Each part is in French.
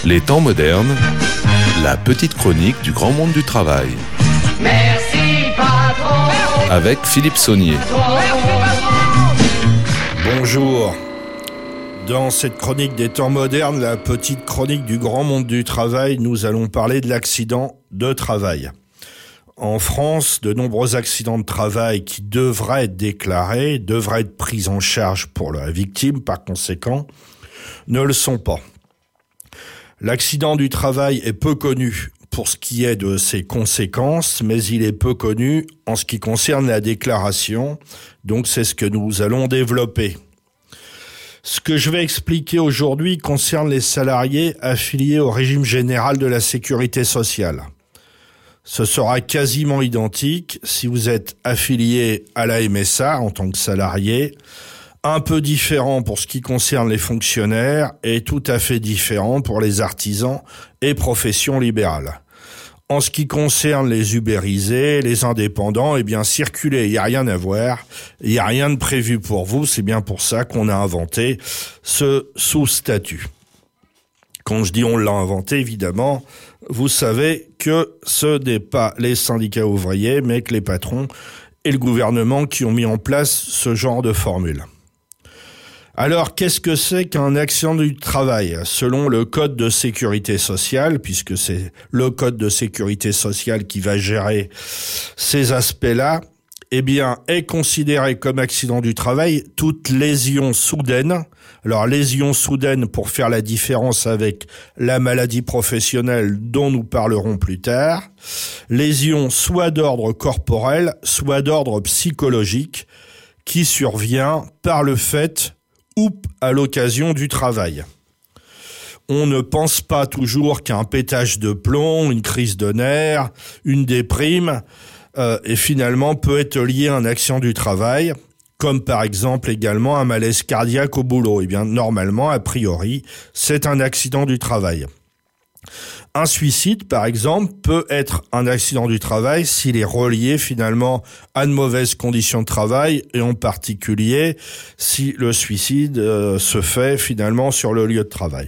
Les temps modernes, la petite chronique du grand monde du travail. Merci patron. Avec Philippe Saunier. Bonjour. Dans cette chronique des temps modernes, la petite chronique du grand monde du travail, nous allons parler de l'accident de travail. En France, de nombreux accidents de travail qui devraient être déclarés, devraient être pris en charge pour la victime, par conséquent, ne le sont pas. L'accident du travail est peu connu pour ce qui est de ses conséquences, mais il est peu connu en ce qui concerne la déclaration, donc c'est ce que nous allons développer. Ce que je vais expliquer aujourd'hui concerne les salariés affiliés au régime général de la sécurité sociale. Ce sera quasiment identique si vous êtes affilié à la MSA en tant que salarié, un peu différent pour ce qui concerne les fonctionnaires et tout à fait différent pour les artisans et professions libérales. En ce qui concerne les ubérisés, les indépendants, circulez, il n'y a rien à voir, il n'y a rien de prévu pour vous, c'est bien pour ça qu'on a inventé ce sous-statut. Quand je dis on l'a inventé, évidemment, vous savez que ce n'est pas les syndicats ouvriers, mais que les patrons et le gouvernement qui ont mis en place ce genre de formule. Alors, qu'est-ce que c'est qu'un accident du travail? Selon le Code de sécurité sociale, puisque c'est le Code de sécurité sociale qui va gérer ces aspects-là, est considéré comme accident du travail toute lésion soudaine. Alors, lésion soudaine, pour faire la différence avec la maladie professionnelle dont nous parlerons plus tard. Lésion soit d'ordre corporel, soit d'ordre psychologique, qui survient par le fait ou à l'occasion du travail. On ne pense pas toujours qu'un pétage de plomb, une crise de nerfs, une déprime, et finalement peut être lié à un accident du travail, comme par exemple également un malaise cardiaque au boulot. Normalement, a priori, c'est un accident du travail. Un suicide, par exemple, peut être un accident du travail s'il est relié finalement à de mauvaises conditions de travail et en particulier si le suicide se fait finalement sur le lieu de travail.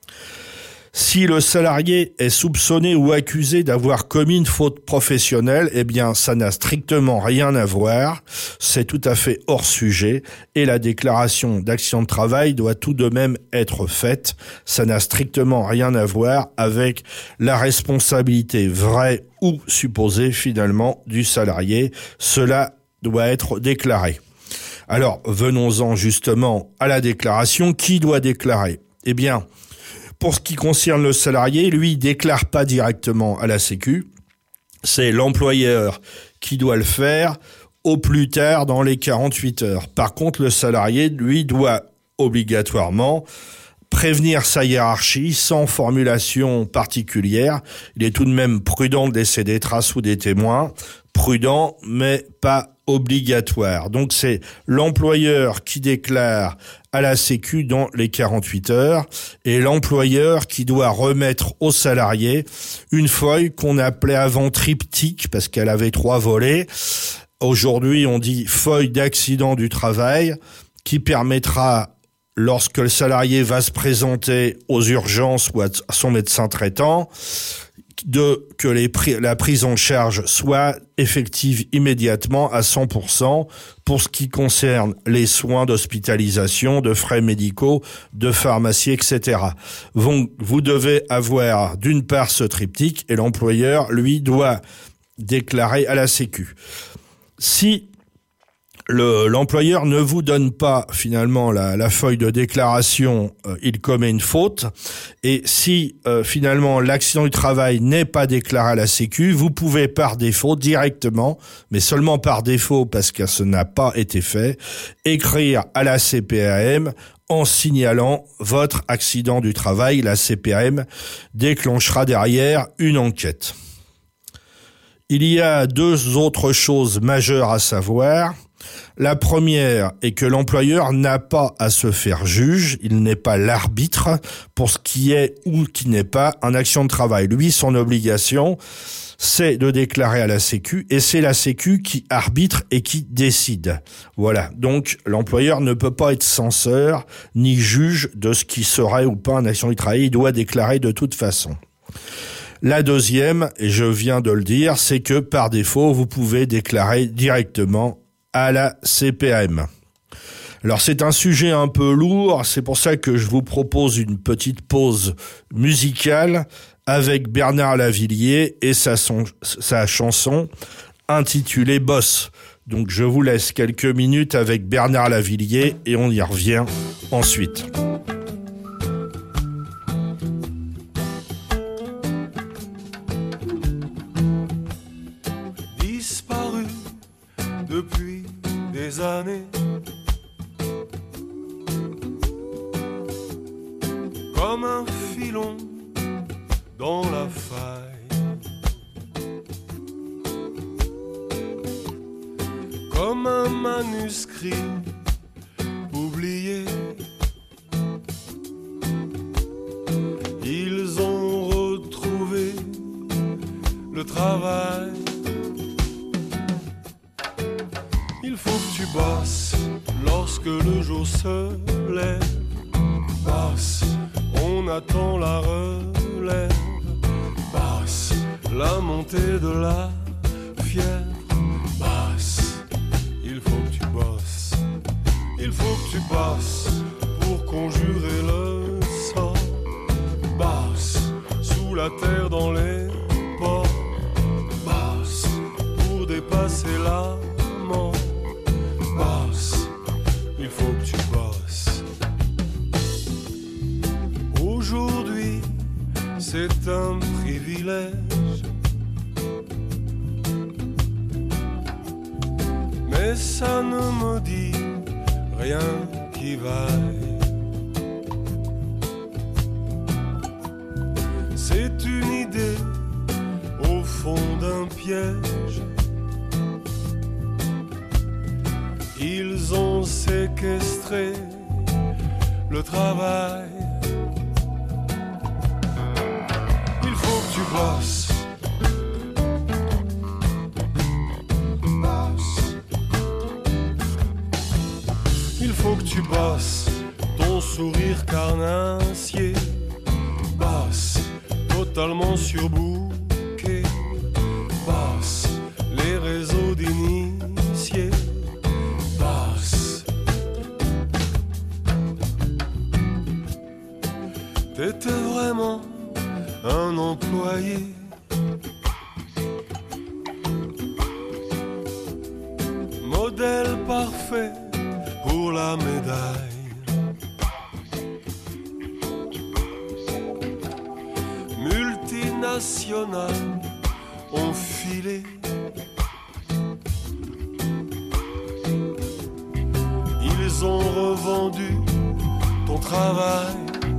Si le salarié est soupçonné ou accusé d'avoir commis une faute professionnelle, ça n'a strictement rien à voir, c'est tout à fait hors sujet et la déclaration d'accident de travail doit tout de même être faite. Ça n'a strictement rien à voir avec la responsabilité vraie ou supposée finalement du salarié. Cela doit être déclaré. Alors, venons-en justement à la déclaration. Qui doit déclarer? Pour ce qui concerne le salarié, lui, il déclare pas directement à la Sécu. C'est l'employeur qui doit le faire au plus tard dans les 48 heures. Par contre, le salarié, lui, doit obligatoirement prévenir sa hiérarchie sans formulation particulière. Il est tout de même prudent de laisser des traces ou des témoins. Prudent, mais pas obligatoire. Donc c'est l'employeur qui déclare à la Sécu dans les 48 heures et l'employeur qui doit remettre au salarié une feuille qu'on appelait avant triptyque parce qu'elle avait 3 volets. Aujourd'hui, on dit feuille d'accident du travail qui permettra, lorsque le salarié va se présenter aux urgences ou à son médecin traitant, que la prise en charge soit effective immédiatement à 100% pour ce qui concerne les soins d'hospitalisation, de frais médicaux, de pharmacie, etc. Vous devez avoir d'une part ce triptyque et l'employeur, lui, doit déclarer à la Sécu. Si l'employeur ne vous donne pas finalement la feuille de déclaration, il commet une faute. Et si finalement l'accident du travail n'est pas déclaré à la Sécu, vous pouvez par défaut directement, mais seulement par défaut parce que ce n'a pas été fait, écrire à la CPAM en signalant votre accident du travail. La CPAM déclenchera derrière une enquête. Il y a 2 autres choses majeures à savoir. La première est que l'employeur n'a pas à se faire juge, il n'est pas l'arbitre pour ce qui est ou qui n'est pas un accident de travail. Lui, son obligation, c'est de déclarer à la Sécu, et c'est la Sécu qui arbitre et qui décide. Voilà. Donc, l'employeur ne peut pas être censeur ni juge de ce qui serait ou pas un accident du travail. Il doit déclarer de toute façon. La deuxième, et je viens de le dire, c'est que par défaut, vous pouvez déclarer directement à la CPAM. Alors c'est un sujet un peu lourd, c'est pour ça que je vous propose une petite pause musicale avec Bernard Lavilliers et sa chanson intitulée Boss. Donc je vous laisse quelques minutes avec Bernard Lavilliers et on y revient ensuite. Disparu depuis des années, comme un filon dans la faille, comme un manuscrit oublié. Ils ont retrouvé le travail. Il faut que tu bosses lorsque le jour se lève. Bosse, on attend la relève. Bosse, la montée de la fièvre. Bosse, il faut que tu bosses. Il faut que tu bosses pour conjurer le sort. Bosse, sous la terre dans les ports. Bosse, pour dépasser la mort. Bosse, il faut que tu bosses. Aujourd'hui, c'est un privilège, mais ça ne me dit rien qui vaille. C'est une idée au fond d'un piège. Ils ont séquestré le travail. Il faut que tu bosses. Il faut que tu bosses. Ton sourire carnassier. Bosse, totalement surbooké. Bosse, les réseaux d'initiés. T'étais vraiment un employé. Modèle parfait pour la médaille. Multinationales ont filé. Ils ont revendu ton travail.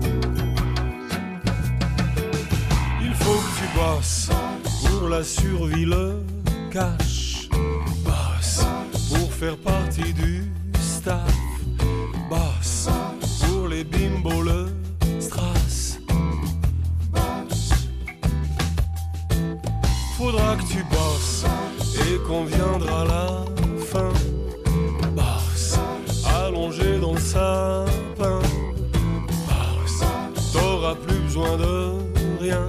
Il faut que tu bosses pour la survie, le cash. Bosse pour faire partie du staff. Bosse pour les bimbos, le strass. Faudra que tu bosses et qu'on viendra à la fin. Bosse allongé dans le sapin. Bosse, t'auras plus besoin de rien.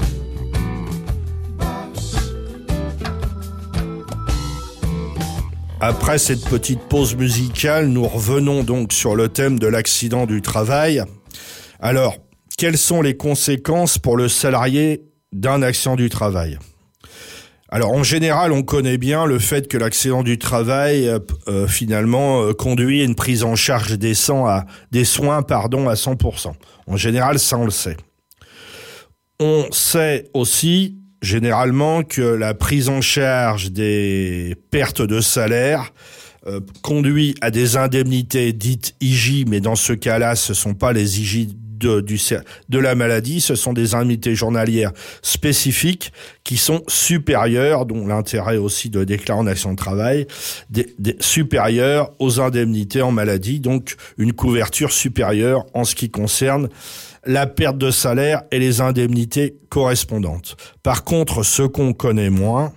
Après cette petite pause musicale, nous revenons donc sur le thème de l'accident du travail. Alors, quelles sont les conséquences pour le salarié d'un accident du travail ? Alors, en général, on connaît bien le fait que l'accident du travail, finalement, conduit à une prise en charge des soins à 100%. En général, ça, on le sait. On sait aussi généralement que la prise en charge des pertes de salaire conduit à des indemnités dites IJ, mais dans ce cas-là, ce sont pas les IJ de la maladie, ce sont des indemnités journalières spécifiques qui sont supérieures, dont l'intérêt aussi de déclarer en accident de travail, supérieures aux indemnités en maladie, donc une couverture supérieure en ce qui concerne la perte de salaire et les indemnités correspondantes. Par contre, ce qu'on connaît moins,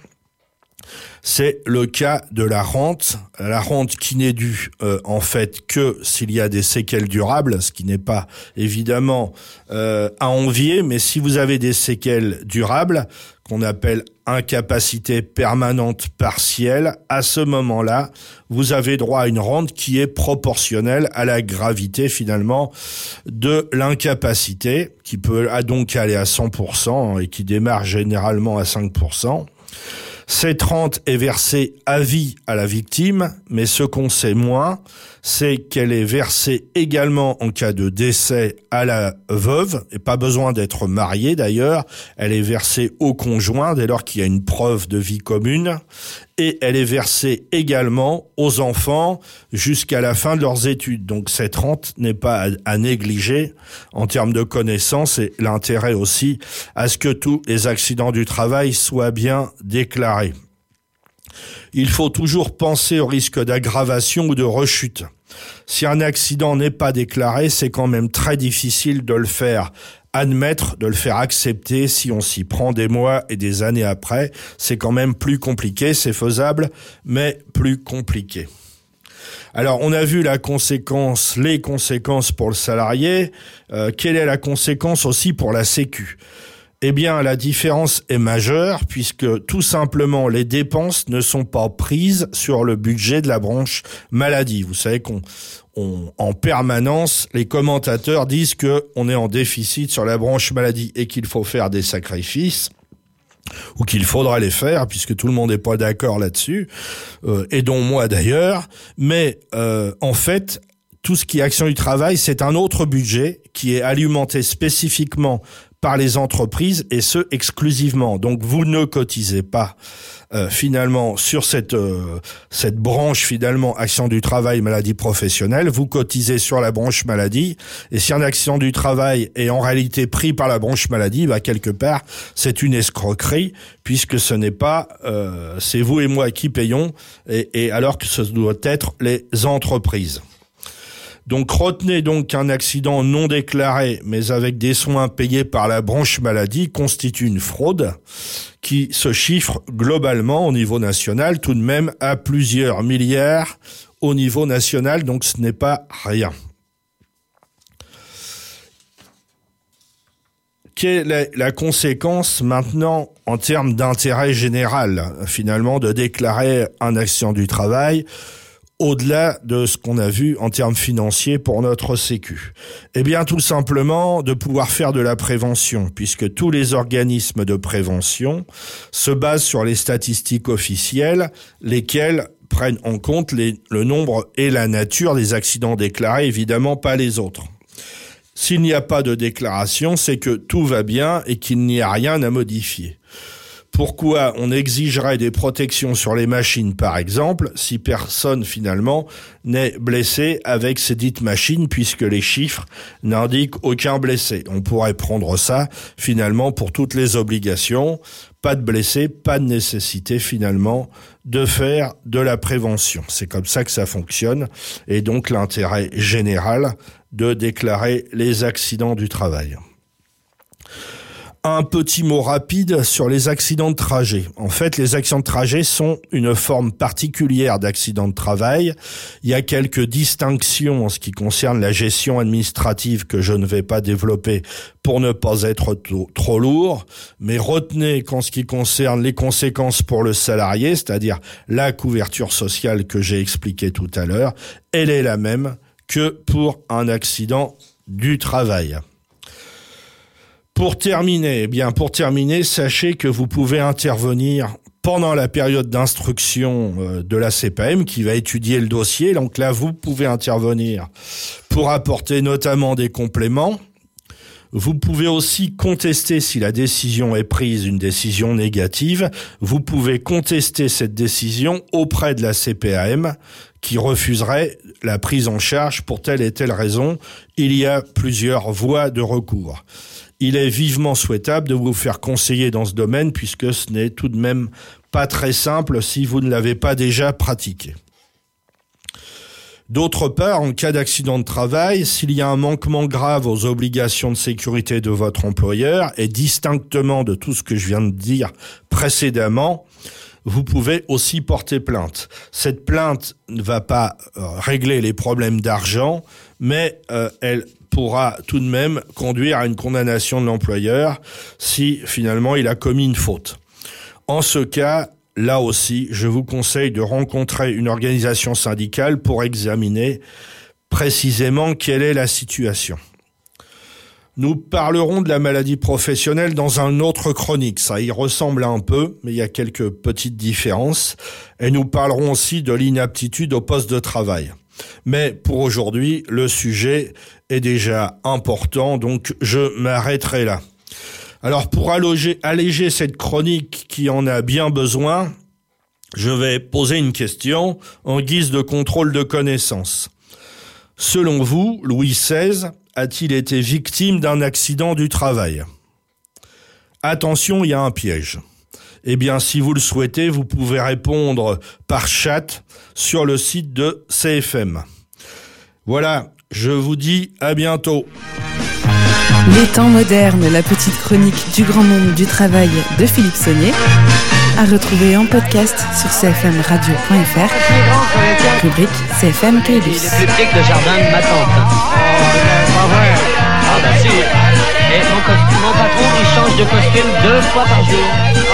c'est le cas de la rente qui n'est due en fait que s'il y a des séquelles durables, ce qui n'est pas évidemment à envier, mais si vous avez des séquelles durables, qu'on appelle incapacité permanente partielle, à ce moment-là, vous avez droit à une rente qui est proportionnelle à la gravité finalement de l'incapacité, qui peut donc aller à 100% et qui démarre généralement à 5%. Cette rente est versée à vie à la victime, mais ce qu'on sait moins, c'est qu'elle est versée également en cas de décès à la veuve, et pas besoin d'être mariée d'ailleurs, elle est versée au conjoint dès lors qu'il y a une preuve de vie commune, et elle est versée également aux enfants jusqu'à la fin de leurs études. Donc cette rente n'est pas à négliger en termes de connaissances, et l'intérêt aussi à ce que tous les accidents du travail soient bien déclarés. Il faut toujours penser au risque d'aggravation ou de rechute. Si un accident n'est pas déclaré, c'est quand même très difficile de le faire admettre, de le faire accepter. Si on s'y prend des mois et des années après, c'est quand même plus compliqué. C'est faisable, mais plus compliqué. Alors, on a vu les conséquences pour le salarié. Quelle est la conséquence aussi pour la Sécu ? Eh bien, la différence est majeure puisque tout simplement les dépenses ne sont pas prises sur le budget de la branche maladie. Vous savez en permanence, les commentateurs disent que on est en déficit sur la branche maladie et qu'il faut faire des sacrifices, ou qu'il faudra les faire puisque tout le monde n'est pas d'accord là-dessus, et dont moi d'ailleurs. Mais en fait, tout ce qui est action du travail, c'est un autre budget qui est alimenté spécifiquement par les entreprises, et ce exclusivement. Donc vous ne cotisez pas finalement sur cette branche finalement action du travail maladie professionnelle, vous cotisez sur la branche maladie, et si un accident du travail est en réalité pris par la branche maladie, quelque part c'est une escroquerie puisque ce n'est pas c'est vous et moi qui payons, et alors que ce doit être les entreprises. Donc retenez donc qu'un accident non déclaré mais avec des soins payés par la branche maladie constitue une fraude qui se chiffre globalement au niveau national tout de même à plusieurs milliards au niveau national, donc ce n'est pas rien. Quelle est la conséquence maintenant en termes d'intérêt général finalement de déclarer un accident du travail au-delà de ce qu'on a vu en termes financiers pour notre Sécu? Eh bien, tout simplement, de pouvoir faire de la prévention, puisque tous les organismes de prévention se basent sur les statistiques officielles, lesquelles prennent en compte le nombre et la nature des accidents déclarés, évidemment pas les autres. S'il n'y a pas de déclaration, c'est que tout va bien et qu'il n'y a rien à modifier. Pourquoi on exigerait des protections sur les machines, par exemple, si personne, finalement, n'est blessé avec ces dites machines, puisque les chiffres n'indiquent aucun blessé? On pourrait prendre ça, finalement, pour toutes les obligations. Pas de blessé, pas de nécessité, finalement, de faire de la prévention. C'est comme ça que ça fonctionne. Et donc, l'intérêt général de déclarer les accidents du travail. Un petit mot rapide sur les accidents de trajet. En fait, les accidents de trajet sont une forme particulière d'accident de travail. Il y a quelques distinctions en ce qui concerne la gestion administrative que je ne vais pas développer pour ne pas être trop lourd. Mais retenez qu'en ce qui concerne les conséquences pour le salarié, c'est-à-dire la couverture sociale que j'ai expliquée tout à l'heure, elle est la même que pour un accident du travail. Pour terminer, sachez que vous pouvez intervenir pendant la période d'instruction de la CPAM qui va étudier le dossier. Donc là, vous pouvez intervenir pour apporter notamment des compléments. Vous pouvez aussi contester si la décision est prise, une décision négative. Vous pouvez contester cette décision auprès de la CPAM qui refuserait la prise en charge pour telle et telle raison. Il y a plusieurs voies de recours. Il est vivement souhaitable de vous faire conseiller dans ce domaine puisque ce n'est tout de même pas très simple si vous ne l'avez pas déjà pratiqué. D'autre part, en cas d'accident de travail, s'il y a un manquement grave aux obligations de sécurité de votre employeur, et distinctement de tout ce que je viens de dire précédemment, vous pouvez aussi porter plainte. Cette plainte ne va pas régler les problèmes d'argent, mais elle pourra tout de même conduire à une condamnation de l'employeur si finalement il a commis une faute. En ce cas, là aussi, je vous conseille de rencontrer une organisation syndicale pour examiner précisément quelle est la situation. Nous parlerons de la maladie professionnelle dans un autre chronique. Ça y ressemble un peu, mais il y a quelques petites différences. Et nous parlerons aussi de l'inaptitude au poste de travail. Mais pour aujourd'hui, le sujet est déjà important, donc je m'arrêterai là. Alors pour alléger cette chronique qui en a bien besoin, je vais poser une question en guise de contrôle de connaissance. Selon vous, Louis XVI a-t-il été victime d'un accident du travail ? Attention, il y a un piège. Eh bien, si vous le souhaitez, vous pouvez répondre par chat sur le site de CFM. Voilà, je vous dis à bientôt. Les temps modernes, la petite chronique du grand monde du travail de Philippe Saunier, à retrouver en podcast sur cfmradio.fr, rubrique CFM Caylus. Il est plus petit que le jardin de ma tante. Pas vrai. Ah bah si. Et mon patron, il change de costume 2 fois par jour.